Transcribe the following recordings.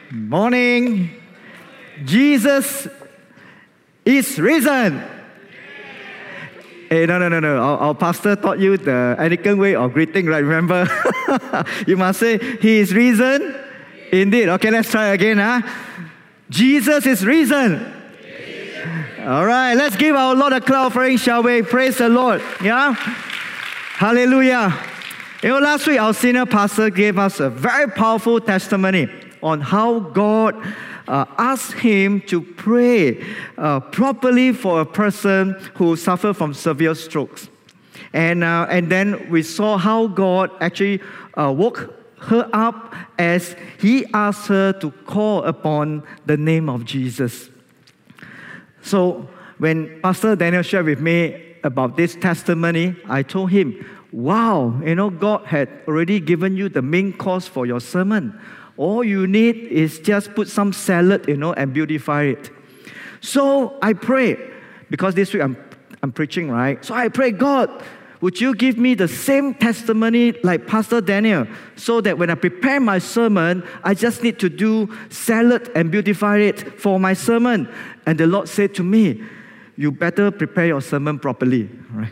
Morning. Jesus is risen. Hey, no. Our pastor taught you the Anglican way of greeting, right? Remember? You must say, He is risen. Indeed. Okay, let's try again. Jesus is risen. All right, let's give our Lord a clap offering, shall we? Praise the Lord. Yeah? Hallelujah. Last week our senior pastor gave us a very powerful testimony on how God asked him to pray properly for a person who suffered from severe strokes. And then we saw how God actually woke her up as he asked her to call upon the name of Jesus. So when Pastor Daniel shared with me about this testimony, I told him, wow, God had already given you the main course for your sermon. All you need is just put some salad, and beautify it. So I pray, because this week I'm preaching, right? So I pray, God, would you give me the same testimony like Pastor Daniel, so that when I prepare my sermon, I just need to do salad and beautify it for my sermon. And the Lord said to me, you better prepare your sermon properly, right?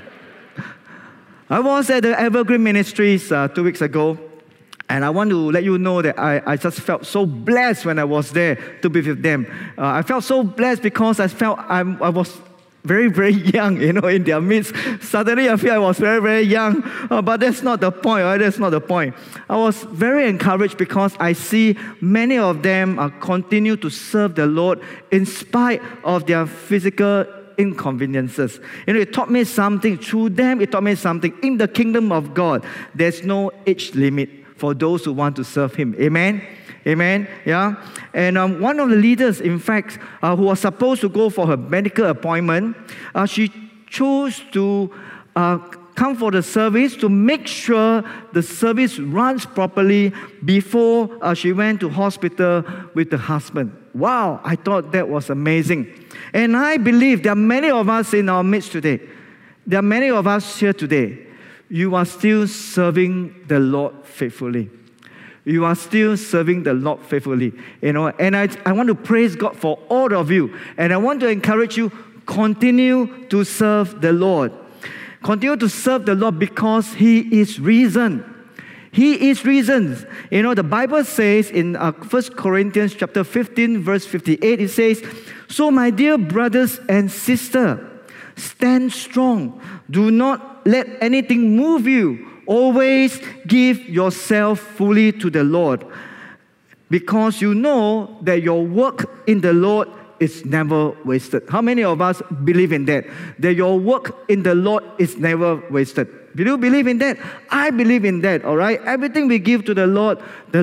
I was at the Evergreen Ministries 2 weeks ago, and I want to let you know that I just felt so blessed when I was there to be with them. I felt so blessed because I felt I was very, very young, in their midst. Suddenly I feel I was very, very young, but that's not the point, right? That's not the point. I was very encouraged because I see many of them continue to serve the Lord in spite of their physical inconveniences. It taught me something. Through them, it taught me something. In the kingdom of God, there's no age limit for those who want to serve Him. Amen? Amen? Yeah? And one of the leaders, in fact, who was supposed to go for her medical appointment, she chose to come for the service to make sure the service runs properly before she went to hospital with the husband. Wow, I thought that was amazing. And I believe there are many of us in our midst today. There are many of us here today. You are still serving the Lord faithfully. You are still serving the Lord faithfully. And I want to praise God for all of you. And I want to encourage you, continue to serve the Lord. Continue to serve the Lord because He is risen. He is risen. The Bible says in 1 Corinthians chapter 15, verse 58, it says, so my dear brothers and sisters, stand strong. Do not let anything move you. Always give yourself fully to the Lord, because you know that your work in the Lord is never wasted. How many of us believe in that? That your work in the Lord is never wasted. Do you believe in that? I believe in that, all right? Everything we give to the work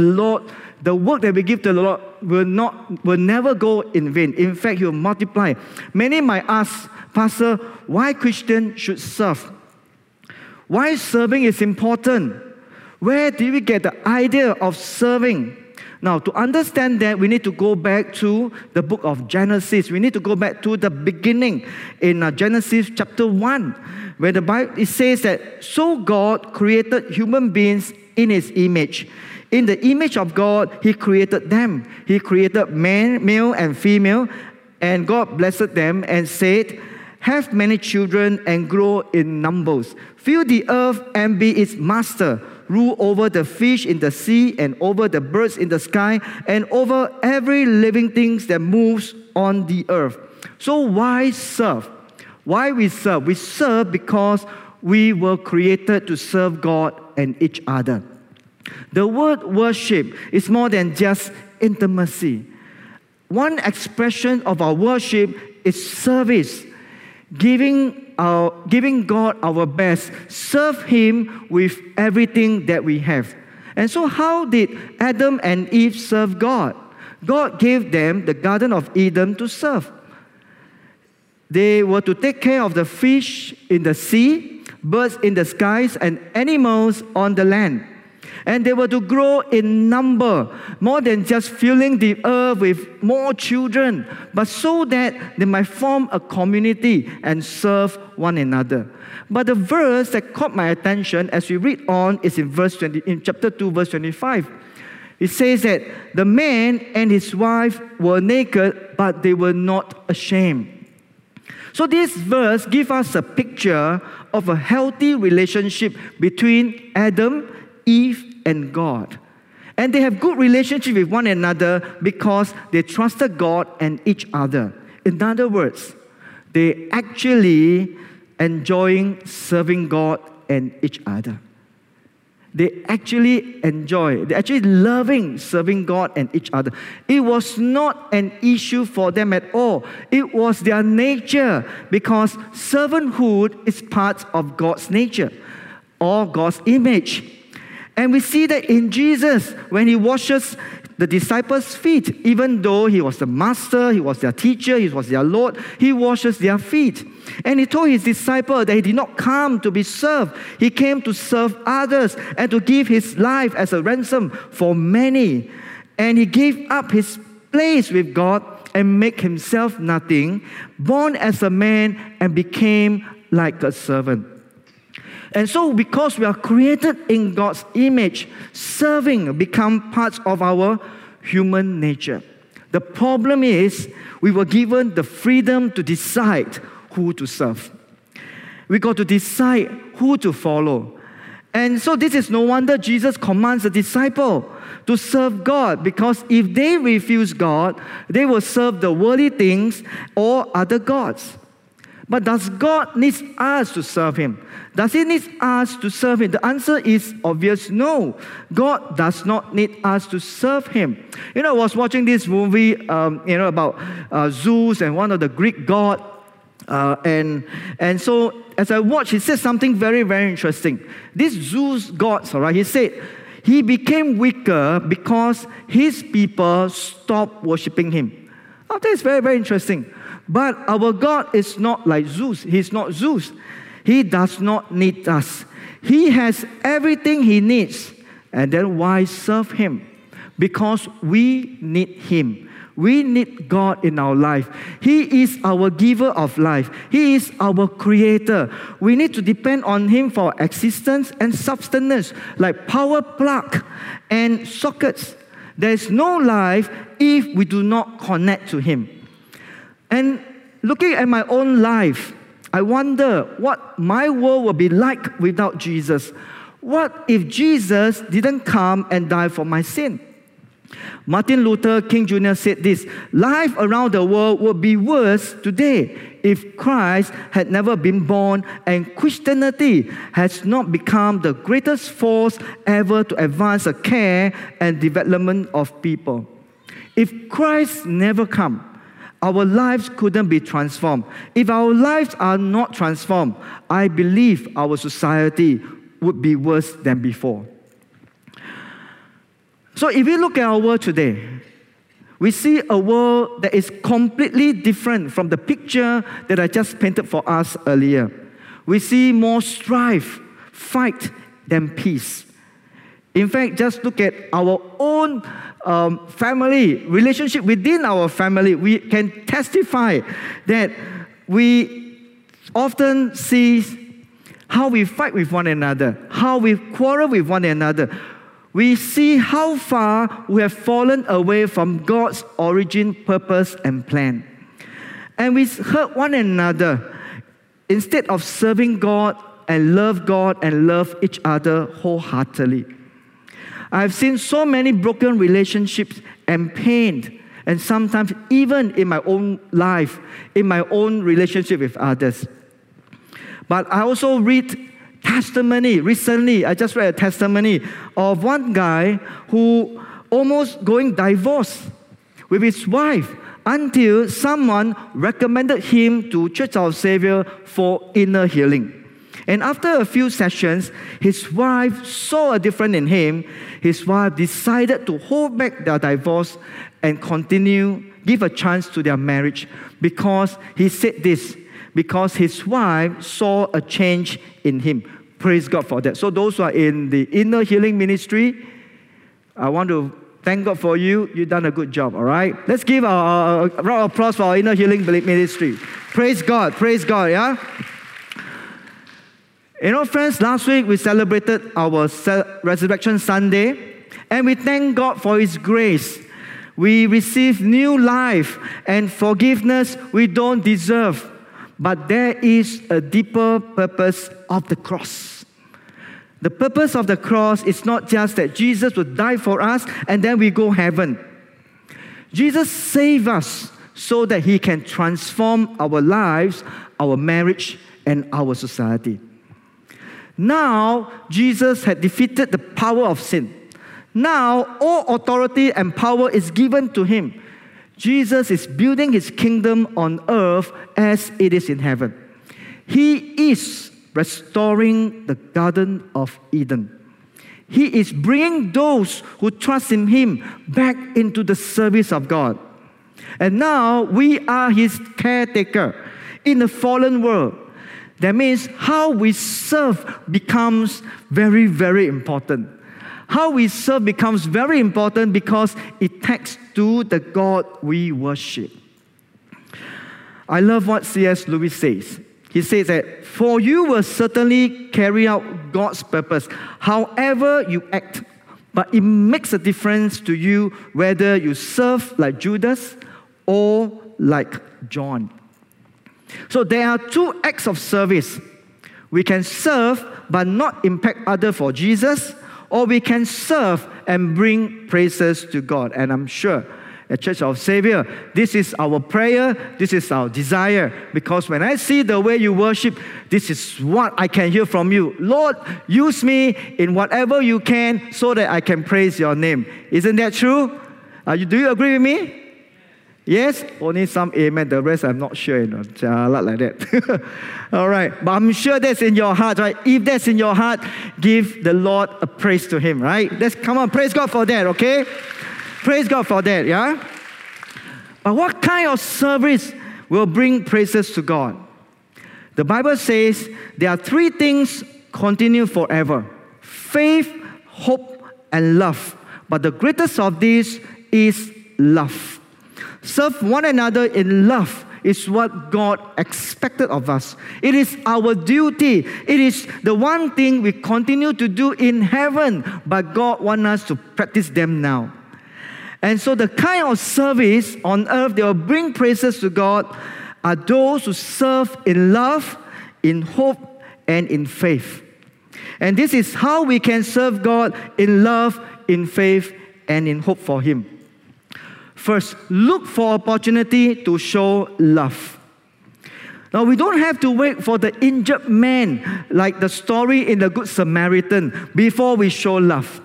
that we give to the Lord will never go in vain. In fact, He will multiply. Many might ask, Pastor, why Christians should serve? Why serving is important? Where did we get the idea of serving? Now, to understand that, we need to go back to the book of Genesis. We need to go back to the beginning in Genesis chapter 1, where the Bible it says that, so God created human beings in His image. In the image of God, He created them. He created man, male and female, and God blessed them and said, have many children and grow in numbers. Fill the earth and be its master. Rule over the fish in the sea and over the birds in the sky and over every living thing that moves on the earth. So why serve? Why we serve? We serve because we were created to serve God and each other. The word worship is more than just intimacy. One expression of our worship is service. Giving God our best, serve Him with everything that we have. And so how did Adam and Eve serve God? God gave them the Garden of Eden to serve. They were to take care of the fish in the sea, birds in the skies, and animals on the land. And they were to grow in number, more than just filling the earth with more children, but so that they might form a community and serve one another. But the verse that caught my attention as we read on is in chapter 2, verse 25. It says that the man and his wife were naked, but they were not ashamed. So this verse gives us a picture of a healthy relationship between Adam, Eve, and God. And they have good relationship with one another because they trusted God and each other. In other words, they actually enjoying serving God and each other. They actually loving serving God and each other. It was not an issue for them at all. It was their nature, because servanthood is part of God's nature or God's image. And we see that in Jesus, when he washes the disciples' feet, even though he was the master, he was their teacher, he was their Lord, he washes their feet. And he told his disciples that he did not come to be served. He came to serve others and to give his life as a ransom for many. And he gave up his place with God and made himself nothing, born as a man and became like a servant. And so because we are created in God's image, serving becomes part of our human nature. The problem is we were given the freedom to decide who to serve. We got to decide who to follow. And so this is no wonder Jesus commands the disciple to serve God, because if they refuse God, they will serve the worldly things or other gods. But does God need us to serve him? Does he need us to serve him? The answer is obvious, no. God does not need us to serve him. I was watching this movie, about Zeus and one of the Greek gods. And so as I watched, he said something very, very interesting. This Zeus god, he said, he became weaker because his people stopped worshipping him. Oh, that's very, very interesting. But our God is not like Zeus. He's not Zeus. He does not need us. He has everything he needs. And then why serve him? Because we need him. We need God in our life. He is our giver of life. He is our creator. We need to depend on him for existence and sustenance, like power plug and sockets. There is no life if we do not connect to him. And looking at my own life, I wonder what my world would be like without Jesus. What if Jesus didn't come and die for my sin? Martin Luther King Jr. said this: life around the world would be worse today if Christ had never been born and Christianity has not become the greatest force ever to advance the care and development of people. If Christ never come, our lives couldn't be transformed. If our lives are not transformed, I believe our society would be worse than before. So if we look at our world today, we see a world that is completely different from the picture that I just painted for us earlier. We see more strife, fight, than peace. In fact, just look at our own family, relationship within our family. We can testify that we often see how we fight with one another, how we quarrel with one another. We see how far we have fallen away from God's origin, purpose, and plan. And we hurt one another instead of serving God and love each other wholeheartedly. I've seen so many broken relationships and pain, and sometimes even in my own life, in my own relationship with others. But I also read testimony. Recently, I just read a testimony of one guy who almost going divorced with his wife until someone recommended him to Church of Savior for inner healing. And after a few sessions, his wife saw a difference in him. His wife decided to hold back their divorce and give a chance to their marriage, because he said this, because his wife saw a change in him. Praise God for that. So those who are in the inner healing ministry, I want to thank God for you. You've done a good job, all right? Let's give a round of applause for our inner healing ministry. Praise God, yeah? Friends, last week we celebrated our Resurrection Sunday. And we thank God for His grace. We receive new life and forgiveness we don't deserve. But there is a deeper purpose of the cross. The purpose of the cross is not just that Jesus would die for us and then we go heaven. Jesus saved us so that He can transform our lives, our marriage, and our society. Now, Jesus had defeated the power of sin. Now, all authority and power is given to Him. Jesus is building His kingdom on earth as it is in heaven. He is restoring the Garden of Eden. He is bringing those who trust in Him back into the service of God. And now we are His caretaker in a fallen world. That means how we serve becomes very, very important. How we serve becomes very important because it takes to the God we worship. I love what C.S. Lewis says. He says that, for you will certainly carry out God's purpose, however you act. But it makes a difference to you whether you serve like Judas or like John. So there are two acts of service. We can serve but not impact others for Jesus, or we can serve and bring praises to God. And I'm sure at Church of Savior, this is our prayer, this is our desire. Because when I see the way you worship, this is what I can hear from you. Lord, use me in whatever you can so that I can praise your name. Isn't that true? Do you agree with me? Yes? Only some amen. The rest I'm not sure. Like that. All right. But I'm sure that's in your heart, right? If that's in your heart, give the Lord a praise to Him, right? Come on, praise God for that, okay? Praise God for that, yeah? But what kind of service will bring praises to God? The Bible says there are three things continue forever: faith, hope, and love. But the greatest of these is love. Serve one another in love is what God expected of us. It is our duty. It is the one thing we continue to do in heaven, but God wants us to practice them now. And so the kind of service on earth that will bring praises to God are those who serve in love, in hope, and in faith. And this is how we can serve God in love, in faith, and in hope for Him. First, look for opportunity to show love. Now, we don't have to wait for the injured man, like the story in the Good Samaritan, before we show love.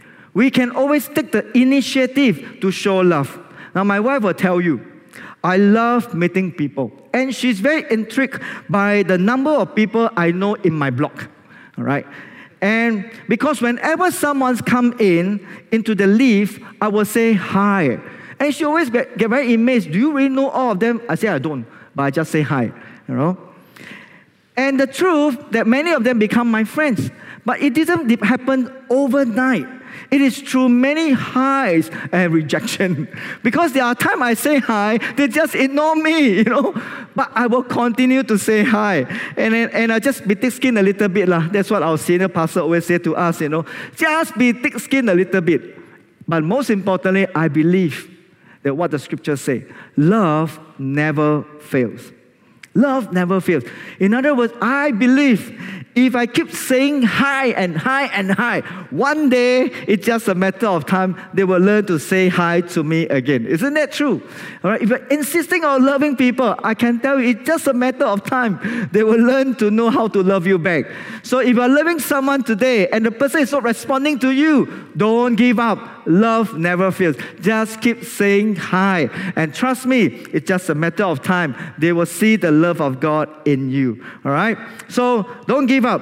We can always take the initiative to show love. Now, my wife will tell you, I love meeting people. And she's very intrigued by the number of people I know in my block. All right? And because whenever someone's come into the lift, I will say hi. And she always get very amazed. Do you really know all of them? I say, I don't, but I just say hi, you know. And the truth that many of them become my friends. But it didn't happen overnight. It is through many highs and rejection. Because there are times I say hi, they just ignore me, you know. But I will continue to say hi. And I just be thick-skinned a little bit. That's what our senior pastor always say to us, you know. Just be thick-skinned a little bit. But most importantly, I believe that what the scriptures say, love never fails. Love never fails. In other words, I believe if I keep saying hi and hi and hi, one day it's just a matter of time they will learn to say hi to me again. Isn't that true? All right. If you're insisting on loving people, I can tell you it's just a matter of time they will learn to know how to love you back. So if you're loving someone today and the person is not responding to you, don't give up. Love never fails. Just keep saying hi. And trust me, it's just a matter of time. They will see the love of God in you. All right? So don't give up.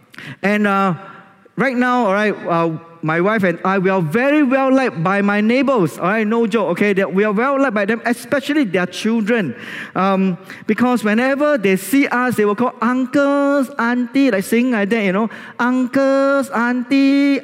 And right now, all right, my wife and I, we are very well liked by my neighbors. All right, no joke, okay? That we are well liked by them, especially their children. Because whenever they see us, they will call uncles, auntie, like saying like that, you know. Uncles, auntie,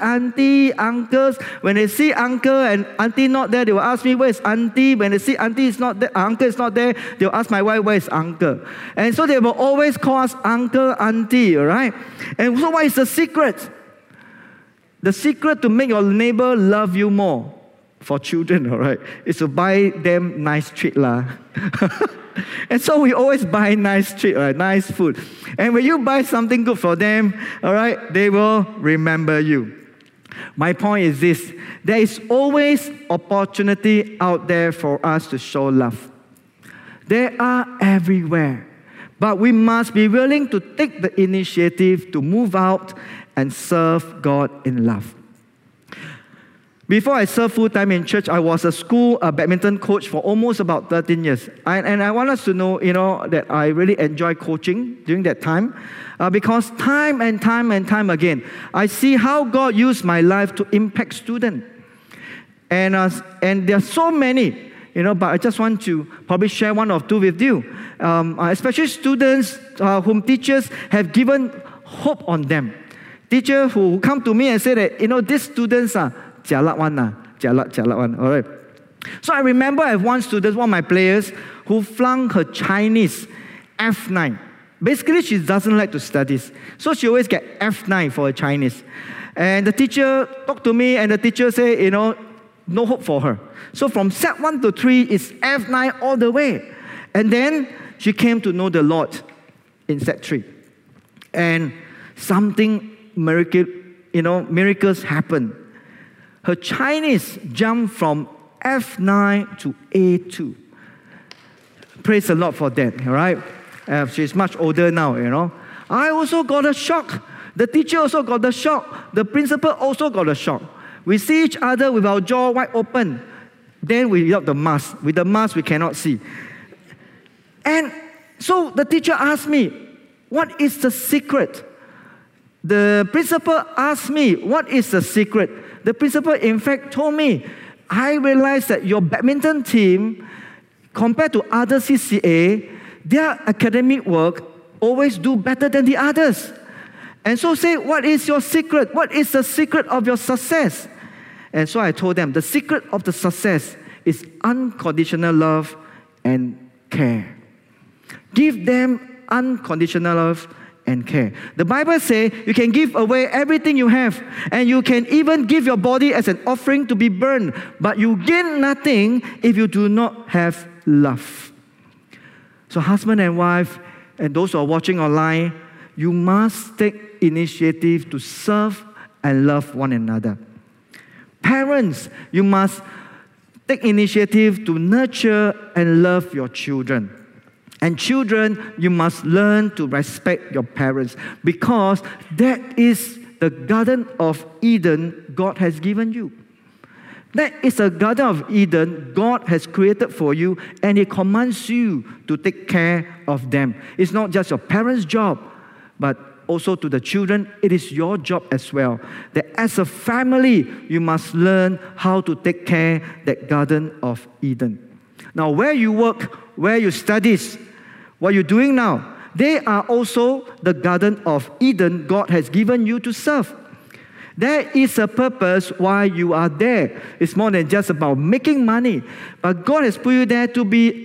uncles. When they see uncle and auntie not there, they will ask me, where's auntie? When they see auntie is not there, uncle is not there, they will ask my wife, where's uncle? And so they will always call us uncle, auntie, all right? And so what is the secret? The secret to make your neighbor love you more, for children, all right, is to buy them nice treat lah. And so we always buy nice treat, right? Nice food. And when you buy something good for them, all right, they will remember you. My point is this: there is always opportunity out there for us to show love. They are everywhere. But we must be willing to take the initiative to move out and serve God in love. Before I served full-time in church, I was a badminton coach for almost about 13 years. And I want us to know, that I really enjoy coaching during that time. Because time and time again, I see how God used my life to impact students. And there are so many, but I just want to probably share one or two with you. Especially students whom teachers have given hope on them. Teachers who come to me and say that, these students are jialat one, all right. So I remember I have one student, one of my players, who flunked her Chinese F9. Basically, she doesn't like to study, so she always get F9 for her Chinese. And the teacher talked to me, and the teacher said, no hope for her. So from Set 1 to 3, it's F9 all the way. And then she came to know the Lord in Set 3. And something miracles happened. Her Chinese jumped from F9 to A2. Praise the Lord for that, all right? She's much older now, I also got a shock. The teacher also got a shock. The principal also got a shock. We see each other with our jaw wide open. Then we without the mask. With the mask, we cannot see. And so the teacher asked me, what is the secret? The principal asked me, what is the secret? The principal, in fact, told me, I realized that your badminton team, compared to other CCA, their academic work always do better than the others. And so say, what is your secret? What is the secret of your success? And so I told them, the secret of the success is unconditional love and care. Give them unconditional love and care. The Bible says you can give away everything you have, and you can even give your body as an offering to be burned, but you gain nothing if you do not have love. So husband and wife, and those who are watching online, you must take initiative to serve and love one another. Parents, you must take initiative to nurture and love your children. And children, you must learn to respect your parents, because that is the Garden of Eden God has given you. That is a Garden of Eden God has created for you, and He commands you to take care of them. It's not just your parents' job, but also to the children, it is your job as well. That as a family, you must learn how to take care of that Garden of Eden. Now, where you work, where you study, what you're doing now, they are also the Garden of Eden God has given you to serve. There is a purpose why you are there. It's more than just about making money. But God has put you there to be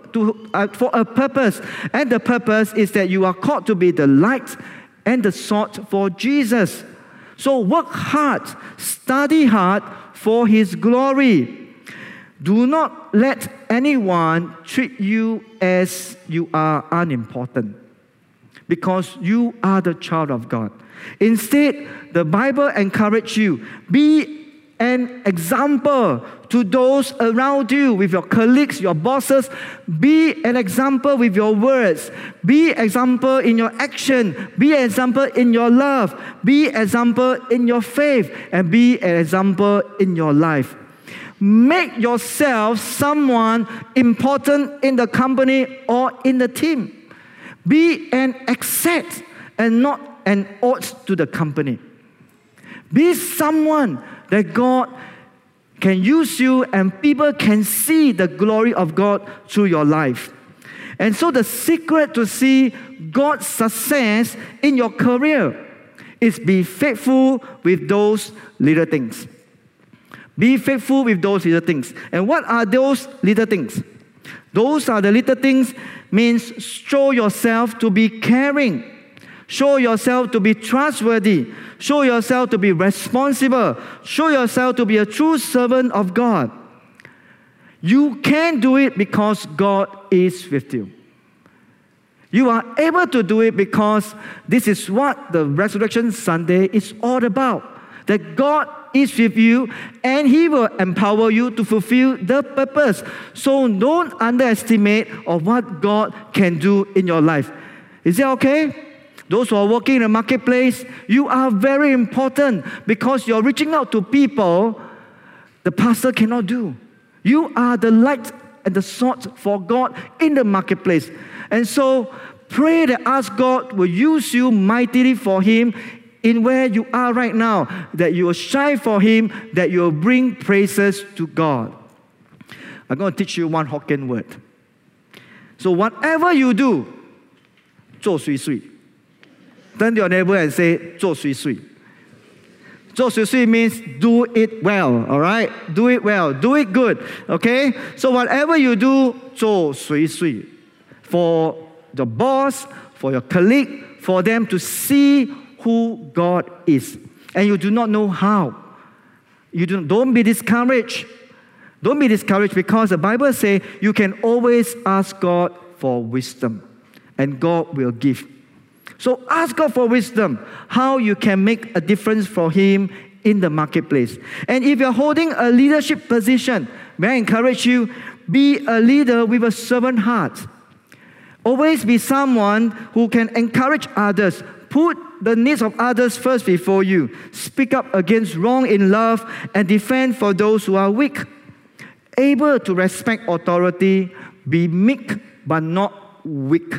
for a purpose. And the purpose is that you are called to be the light and the salt for Jesus. So work hard, study hard for His glory. Do not let anyone treat you as you are unimportant, because you are the child of God. Instead, the Bible encourages you, be an example to those around you, with your colleagues, your bosses. Be an example with your words. Be an example in your action. Be an example in your love. Be an example in your faith. And be an example in your life. Make yourself someone important in the company or in the team. Be an asset and not an ought to the company. Be someone that God can use you and people can see the glory of God through your life. And so the secret to see God's success in your career is be faithful with those little things. Be faithful with those little things. And what are those little things? Those are the little things means show yourself to be caring, Show yourself to be trustworthy. Show yourself to be responsible. Show yourself to be a true servant of God. You can do it because God is with you. You are able to do it because this is what the Resurrection Sunday is all about. That God is with you and He will empower you to fulfill the purpose. So don't underestimate of what God can do in your life. Is that okay? Those who are working in the marketplace, you are very important because you're reaching out to people the pastor cannot do. You are the light and the salt for God in the marketplace. And so pray that ask God will use you mightily for Him in where you are right now, that you will shine for Him, that you will bring praises to God. I'm going to teach you one Hokkien word. So whatever you do, 做水水. Turn to your neighbor and say, 做水水. 做水水 means do it well, all right? Do it well, do it good, okay? So whatever you do, 做水水. For the boss, for your colleague, for them to see who God is. And you do not know how. Don't be discouraged. Don't be discouraged because the Bible says you can always ask God for wisdom. And God will give. So ask God for wisdom, how you can make a difference for Him in the marketplace. And if you're holding a leadership position, may I encourage you, be a leader with a servant heart. Always be someone who can encourage others. Put the needs of others first before you. Speak up against wrong in love and defend for those who are weak. Able to respect authority, be meek but not weak.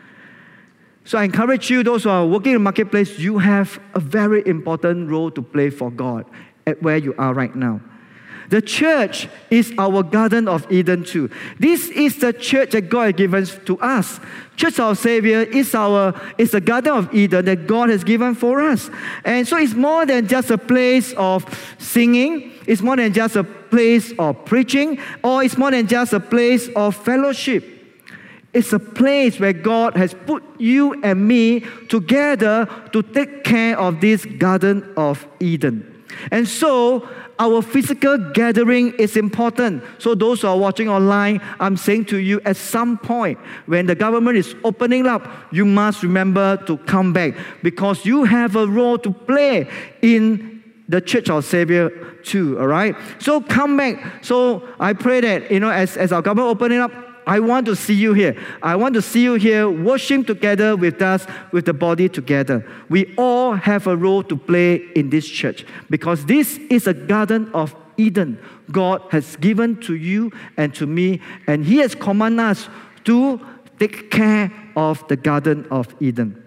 So I encourage you, those who are working in the marketplace, you have a very important role to play for God at where you are right now. The church is our Garden of Eden too. This is the church that God has given to us. Church of Savior is the Garden of Eden that God has given for us. And so it's more than just a place of singing. It's more than just a place of preaching. Or it's more than just a place of fellowship. It's a place where God has put you and me together to take care of this Garden of Eden. And so, our physical gathering is important. So those who are watching online, I'm saying to you, at some point, when the government is opening up, you must remember to come back because you have a role to play in the Church of Savior too, all right? So come back. So I pray that, as our government opening up, I want to see you here. I want to see you here worshiping together with us, with the body together. We all have a role to play in this church because this is a Garden of Eden God has given to you and to me, and He has commanded us to take care of the Garden of Eden.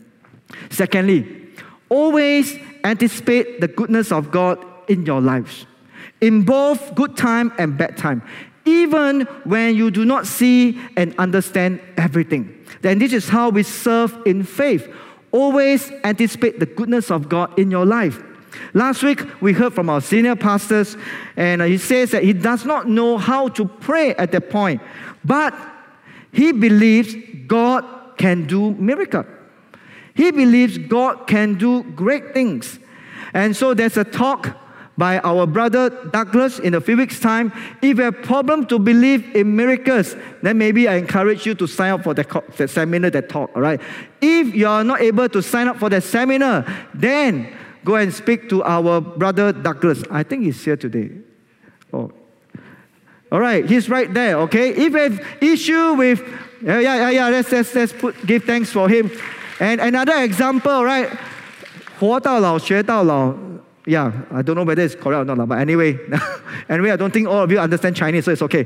Secondly, always anticipate the goodness of God in your lives, in both good time and bad time. Even when you do not see and understand everything. Then this is how we serve in faith. Always anticipate the goodness of God in your life. Last week, we heard from our senior pastors, and he says that he does not know how to pray at that point, but he believes God can do miracles. He believes God can do great things. And so there's a talk by our brother Douglas in a few weeks' time. If you have a problem to believe in miracles, then maybe I encourage you to sign up for the seminar, that talk, all right? If you are not able to sign up for the seminar, then go and speak to our brother Douglas. I think he's here today. Oh. All right, he's right there, okay? If you have issue with, let's give thanks for him. And another example, right? 活到老学到老. Yeah, I don't know whether it's correct or not, but anyway, I don't think all of you understand Chinese, so it's okay.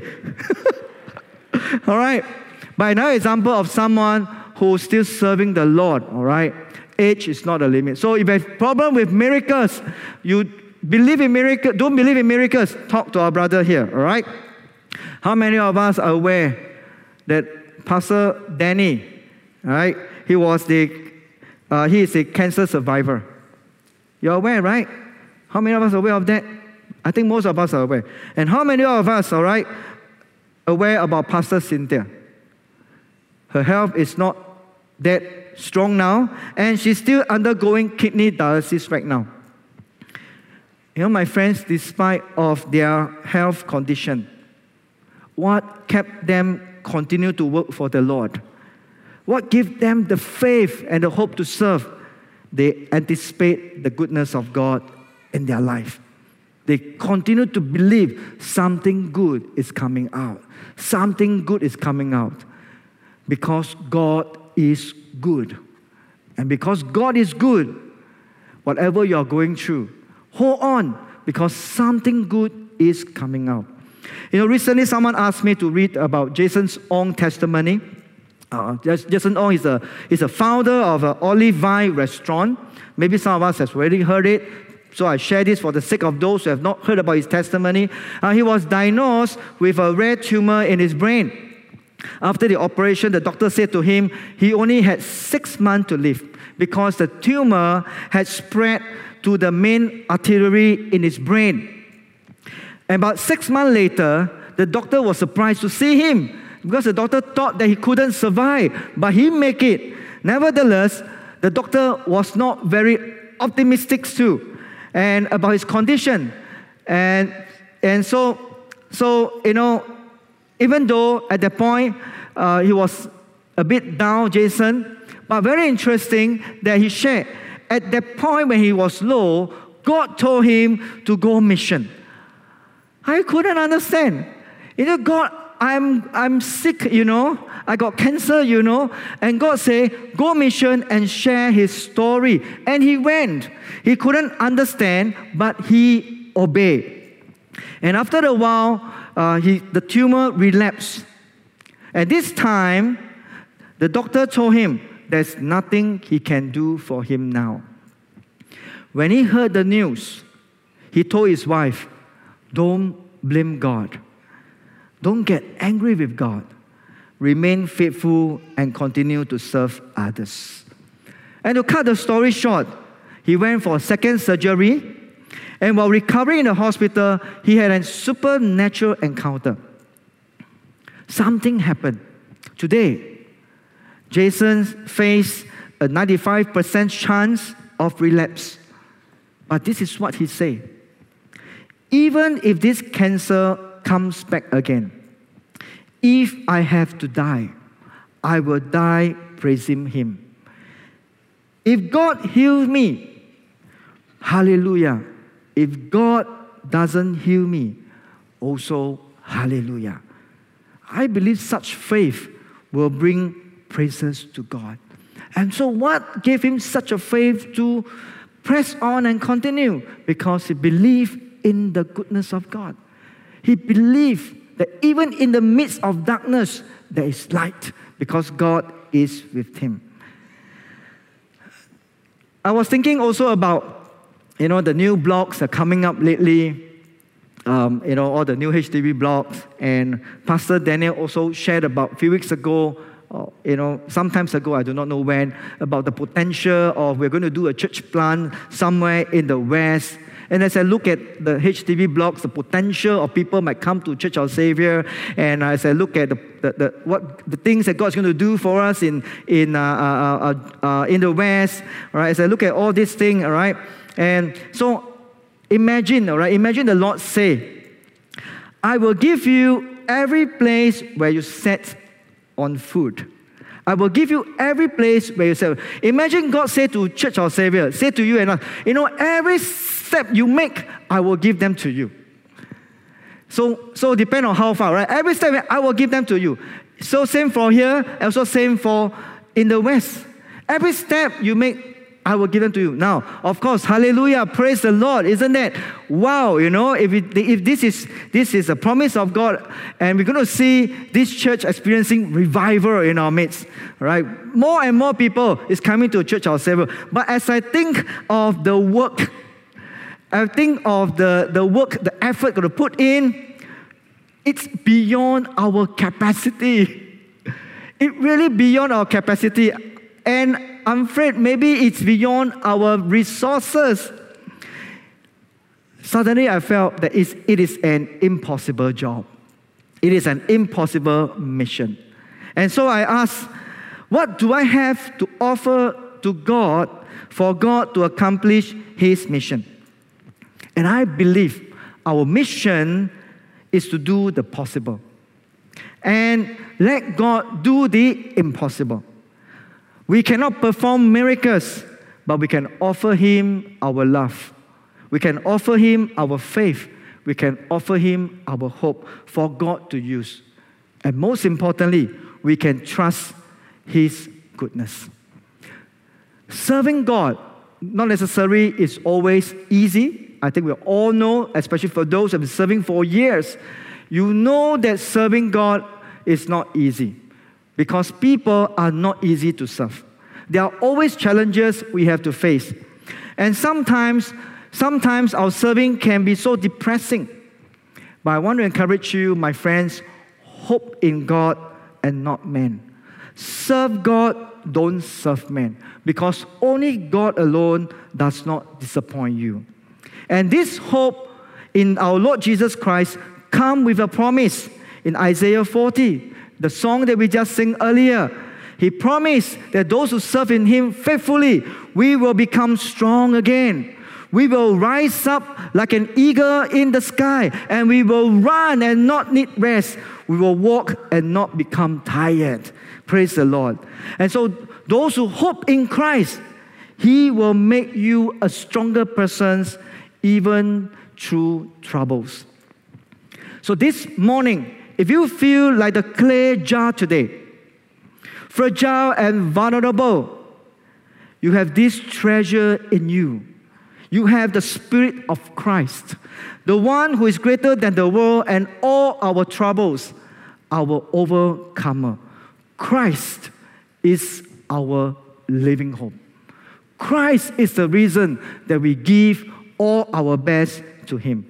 All right. But another example of someone who's still serving the Lord, all right? Age is not a limit. So if you have a problem with miracles, you believe in miracles, don't believe in miracles, talk to our brother here, all right? How many of us are aware that Pastor Danny, all right, he is a cancer survivor? You're aware, right? How many of us are aware of that? I think most of us are aware. And how many of us, all right, aware about Pastor Cynthia? Her health is not that strong now, and she's still undergoing kidney dialysis right now. You know, my friends, despite of their health condition, what kept them continue to work for the Lord? What gave them the faith and the hope to serve? They anticipate the goodness of God in their life. They continue to believe something good is coming out. Something good is coming out. Because God is good. And because God is good, whatever you are going through, hold on, because something good is coming out. You know, recently someone asked me to read about Jason Ong's testimony. Jason Ong is a founder of an Olive Vine restaurant. Maybe some of us have already heard it. So I share this for the sake of those who have not heard about his testimony. He was diagnosed with a rare tumor in his brain. After the operation, the doctor said to him he only had 6 months to live because the tumor had spread to the main artery in his brain. And about 6 months later, the doctor was surprised to see him because the doctor thought that he couldn't survive, but he made it. Nevertheless, the doctor was not very optimistic too, and about his condition. And so you know, even though at that point he was a bit down, Jason, but very interesting that he shared, at that point when he was low, God told him to go mission. I couldn't understand. You know, God, I'm sick, you know. I got cancer, you know. And God said, go mission and share his story. And he went. He couldn't understand, but he obeyed. And after a while, the tumor relapsed. And this time, the doctor told him there's nothing he can do for him now. When he heard the news, he told his wife, don't blame God. Don't get angry with God. Remain faithful and continue to serve others. And to cut the story short, he went for a second surgery. And while recovering in the hospital, he had a supernatural encounter. Something happened. Today, Jason faced a 95% chance of relapse. But this is what he said. Even if this cancer comes back again, if I have to die, I will die praising him. If God heals me, hallelujah. If God doesn't heal me, also hallelujah. I believe such faith will bring praises to God. And so what gave him such a faith to press on and continue? Because he believed in the goodness of God. He believed that even in the midst of darkness, there is light because God is with him. I was thinking also about, you know, the new blocks are coming up lately, you know, all the new HDB blocks. And Pastor Daniel also shared about a few weeks ago, you know, sometimes ago, I do not know when, about the potential of we're going to do a church plant somewhere in the West. And as I look at the HDB blocks, the potential of people might come to Church Our Savior, and as I look at the things that God's going to do for us in the West, right? As I look at all these things, all right, and so imagine, all right, imagine the Lord say, "I will give you every place where you set on food. I will give you every place where you set." Imagine God say to Church Our Savior, say to you and us, you know, every step you make, I will give them to you. So depend on how far, right? Every step, I will give them to you. So same for here, also same for in the West. Every step you make, I will give them to you. Now, of course, hallelujah, praise the Lord, isn't that? Wow, you know, if this is a promise of God, and we're going to see this church experiencing revival in our midst, right? More and more people is coming to Church Our Savior. But as I think of the work, I think of the work, the effort going to put in, it's beyond our capacity. It really beyond our capacity. And I'm afraid maybe it's beyond our resources. Suddenly I felt that it is an impossible job. It is an impossible mission. And so I asked, What do I have to offer to God for God to accomplish His mission? And I believe our mission is to do the possible. And let God do the impossible. We cannot perform miracles, but we can offer Him our love. We can offer Him our faith. We can offer Him our hope for God to use. And most importantly, we can trust His goodness. Serving God, not necessarily is always easy. I think we all know, especially for those who have been serving for years, you know that serving God is not easy because people are not easy to serve. There are always challenges we have to face. And sometimes our serving can be so depressing. But I want to encourage you, my friends, hope in God and not man. Serve God, don't serve man, because only God alone does not disappoint you. And this hope in our Lord Jesus Christ comes with a promise in Isaiah 40, the song that we just sang earlier. He promised that those who serve in Him faithfully, we will become strong again. We will rise up like an eagle in the sky, and we will run and not need rest. We will walk and not become tired. Praise the Lord. And so those who hope in Christ, He will make you a stronger person even through troubles. So this morning, if you feel like the clay jar today, fragile and vulnerable, you have this treasure in you. You have the Spirit of Christ, the one who is greater than the world and all our troubles, our overcomer. Christ is our living hope. Christ is the reason that we give all our best to Him.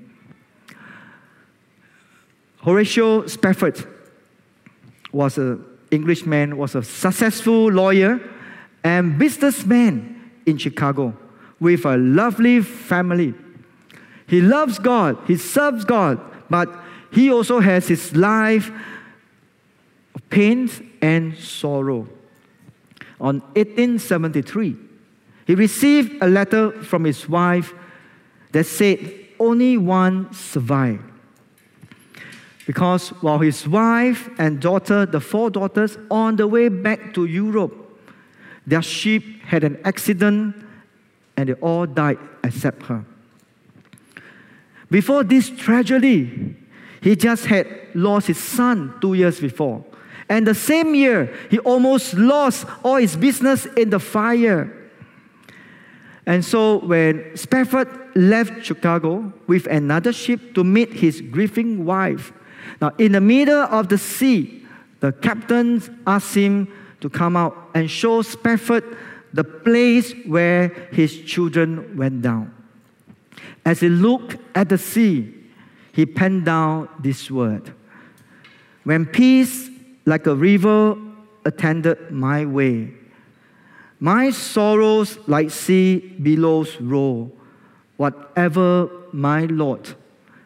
Horatio Spafford was an Englishman, was a successful lawyer and businessman in Chicago with a lovely family. He loves God, he serves God, but he also has his life of pains and sorrow. On 1873, he received a letter from his wife that said only one survived. Because while his wife and daughter, the 4 daughters, on the way back to Europe, their ship had an accident and they all died except her. Before this tragedy, he just had lost his son 2 years before. And the same year, he almost lost all his business in the fire. And so when Spafford left Chicago with another ship to meet his grieving wife, now in the middle of the sea, the captain asked him to come out and show Spafford the place where his children went down. As he looked at the sea, he penned down this word: when peace like a river attended my way, my sorrows like sea billows roll, whatever my lot,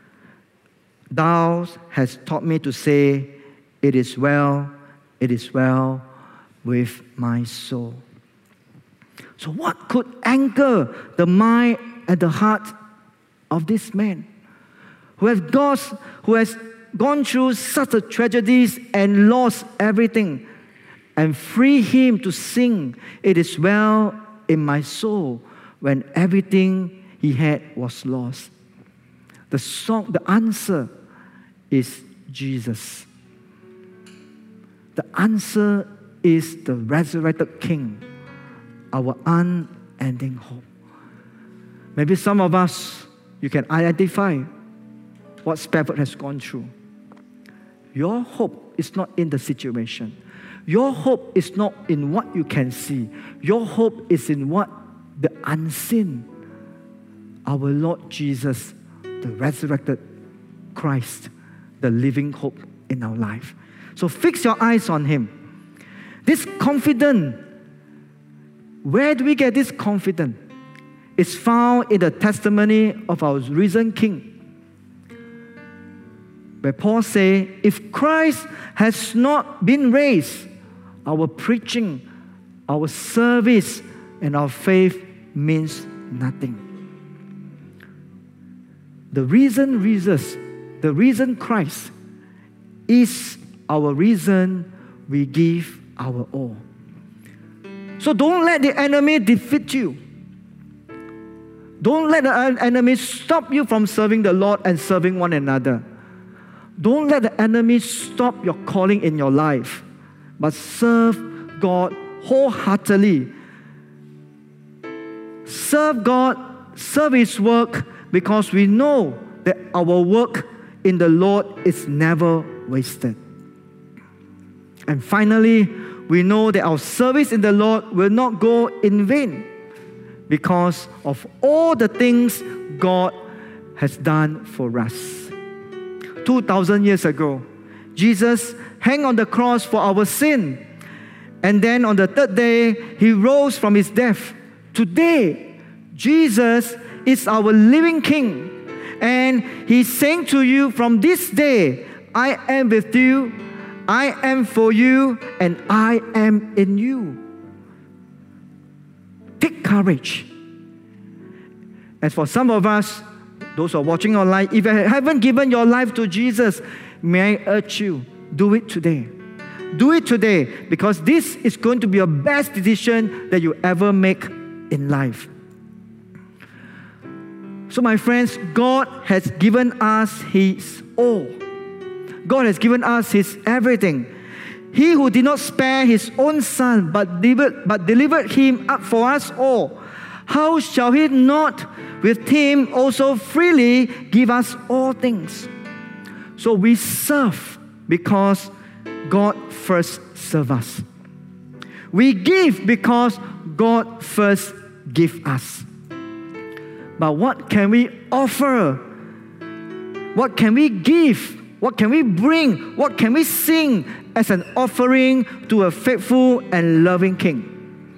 thou hast taught me to say, it is well with my soul. So what could anchor the mind and the heart of this man who has gone through such a tragedies and lost everything, and free him to sing, it is well in my soul, when everything he had was lost? The answer is Jesus. The answer is the resurrected King, our unending hope. Maybe some of us, you can identify what Spafford has gone through. Your hope is not in the situation. Your hope is not in what you can see. Your hope is in what the unseen. Our Lord Jesus, the resurrected Christ, the living hope in our life. So fix your eyes on Him. This confidence, where do we get this confidence? It's found in the testimony of our risen King, where Paul says, if Christ has not been raised, our preaching our service and our faith means nothing. The reason Christ is our reason we give our all. So don't let the enemy defeat you. Don't let the enemy stop you from serving the Lord and serving one another. Don't let the enemy stop your calling in your life, but serve God wholeheartedly. Serve God, serve His work, because we know that our work in the Lord is never wasted. And finally, we know that our service in the Lord will not go in vain because of all the things God has done for us. 2,000 years ago, Jesus hung on the cross for our sin. And then on the third day, He rose from His death. Today, Jesus is our living King. And He's saying to you, from this day, I am with you, I am for you, and I am in you. Take courage. As for some of us, those who are watching online, if you haven't given your life to Jesus, may I urge you, do it today. Do it today, because this is going to be your best decision that you ever make in life. So my friends, God has given us His all. God has given us His everything. He who did not spare His own Son, but delivered Him up for us all, how shall He not with Him also freely give us all things? So we serve because God first served us. We give because God first gave us. But what can we offer? What can we give? What can we bring? What can we sing as an offering to a faithful and loving King?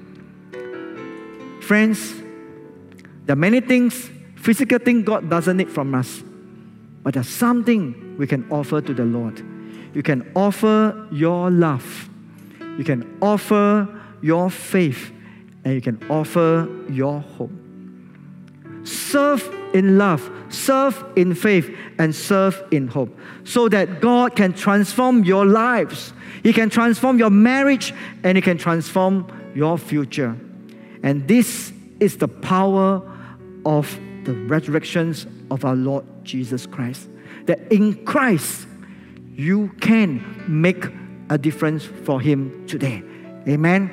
Friends, there are many things, physical things God doesn't need from us. But there's something we can offer to the Lord. You can offer your love. You can offer your faith. And you can offer your hope. Serve in love, serve in faith, and serve in hope, so that God can transform your lives. He can transform your marriage, and He can transform your future. And this is the power of the resurrections of our Lord Jesus Christ. That in Christ, you can make a difference for Him today. Amen?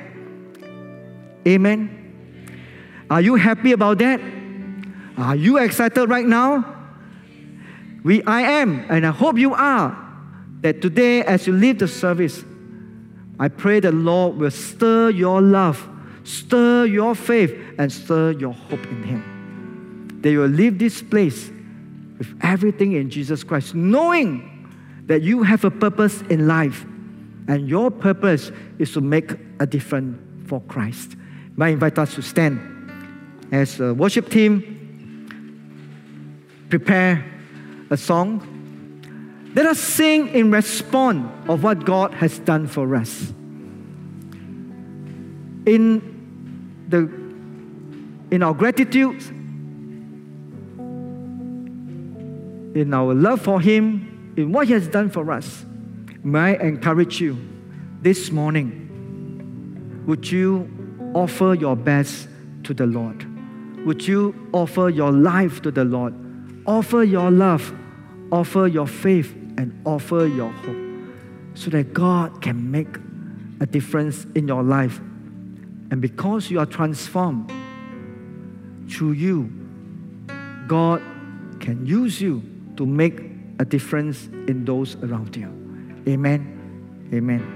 Amen? Are you happy about that? Are you excited right now? I am, and I hope you are. That today, as you leave the service, I pray the Lord will stir your love, stir your faith, and stir your hope in Him. That you will leave this place with everything in Jesus Christ, knowing that you have a purpose in life, and your purpose is to make a difference for Christ. May I invite us to stand as a worship team prepare a song. Let us sing in response of what God has done for us. In our gratitude, in our love for Him, in what He has done for us, may I encourage you this morning, would you offer your best to the Lord? Would you offer your life to the Lord? Offer your love, offer your faith, and offer your hope, so that God can make a difference in your life. And because you are transformed through you, God can use you to make a difference in those around you. Amen. Amen.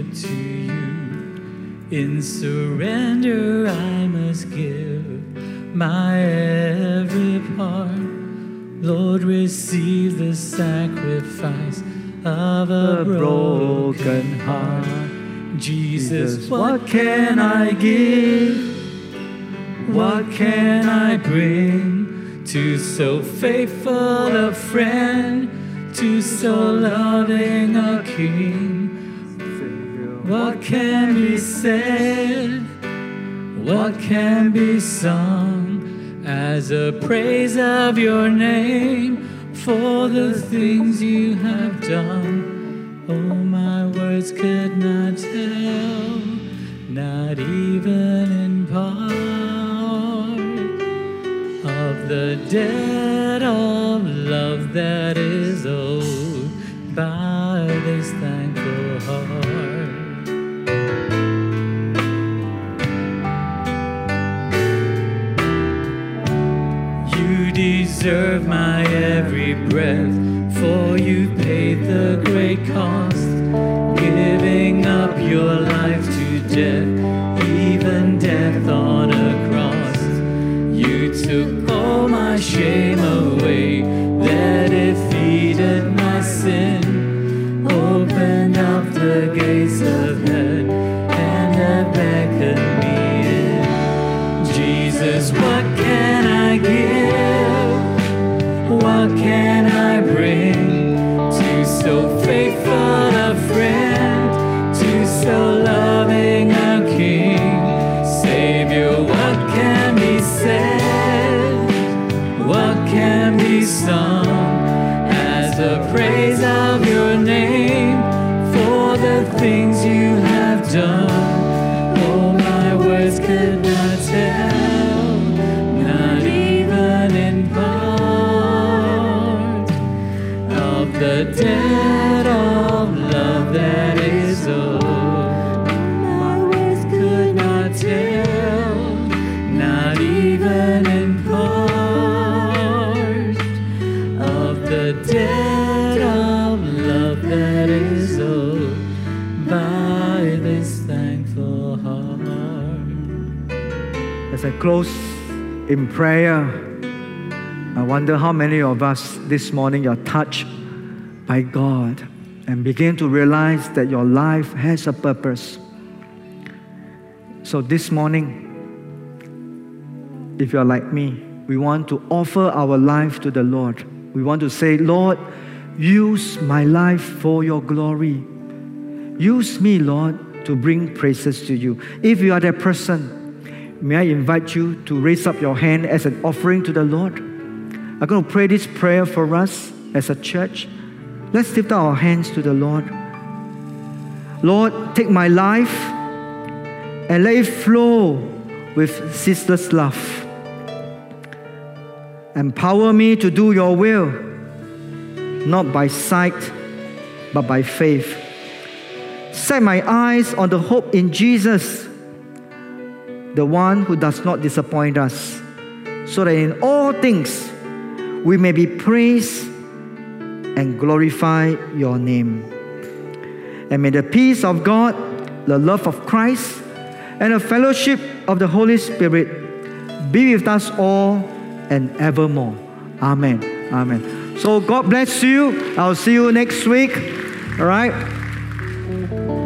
In surrender I must give my every part. Lord, receive the sacrifice of a broken heart. Jesus, what can I give? What can I bring to so faithful a friend, to so loving a King? What can be said? What can be sung as a praise of your name for the things you have done? Oh, my words could not tell, not even in part, of the debt of love that is owed by this thankful heart. You deserve my every breath, for you paid the great cost, giving up your life to death, even death on a cross. You took all my shame away, that defeated my sin, opened up the gates of heaven, and have beckoned me in. Jesus, what can I give? What can I bring to so faithful a friend, to so loving a King? Savior, what can be said? What can be sung as a praise of your name for the things you have done? Oh, my words could not tell, not even in part, of the debt of love that is owed. My words could not tell, not even in part, of the debt of love that is owed by this thankful heart. As I close in prayer, I wonder how many of us this morning are touched by God and begin to realize that your life has a purpose. So this morning, if you're like me, we want to offer our life to the Lord. We want to say, Lord, use my life for your glory. Use me, Lord, to bring praises to you. If you are that person, may I invite you to raise up your hand as an offering to the Lord. I'm going to pray this prayer for us as a church. Let's lift our hands to the Lord. Lord, take my life and let it flow with ceaseless love. Empower me to do your will, not by sight, but by faith. Set my eyes on the hope in Jesus, the one who does not disappoint us, so that in all things we may be praised and glorify your name. And may the peace of God, the love of Christ, and the fellowship of the Holy Spirit be with us all and evermore. Amen. Amen. So God bless you. I'll see you next week. All right.